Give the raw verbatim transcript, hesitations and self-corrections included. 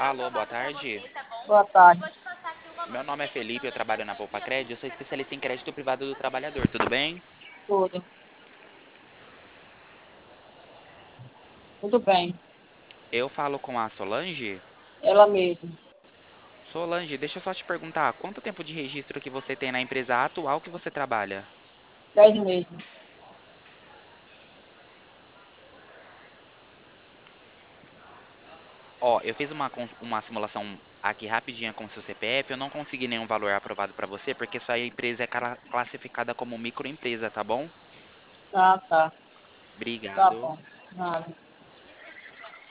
Alô, boa tarde. Boa tarde. Meu nome é Felipe, eu trabalho na Poupa Crédito, eu sou especialista em crédito privado do trabalhador, tudo bem? Tudo. Tudo bem. Eu falo com a Solange. Ela mesma. Solange, deixa eu só te perguntar, quanto tempo de registro que você tem na empresa atual que você trabalha? Dez meses. Ó, eu fiz uma, cons- uma simulação aqui rapidinha com o seu C P F, eu não consegui nenhum valor aprovado para você, porque sua empresa é cla- classificada como microempresa, tá bom? Tá, tá. Tá Obrigado. bom. Nada.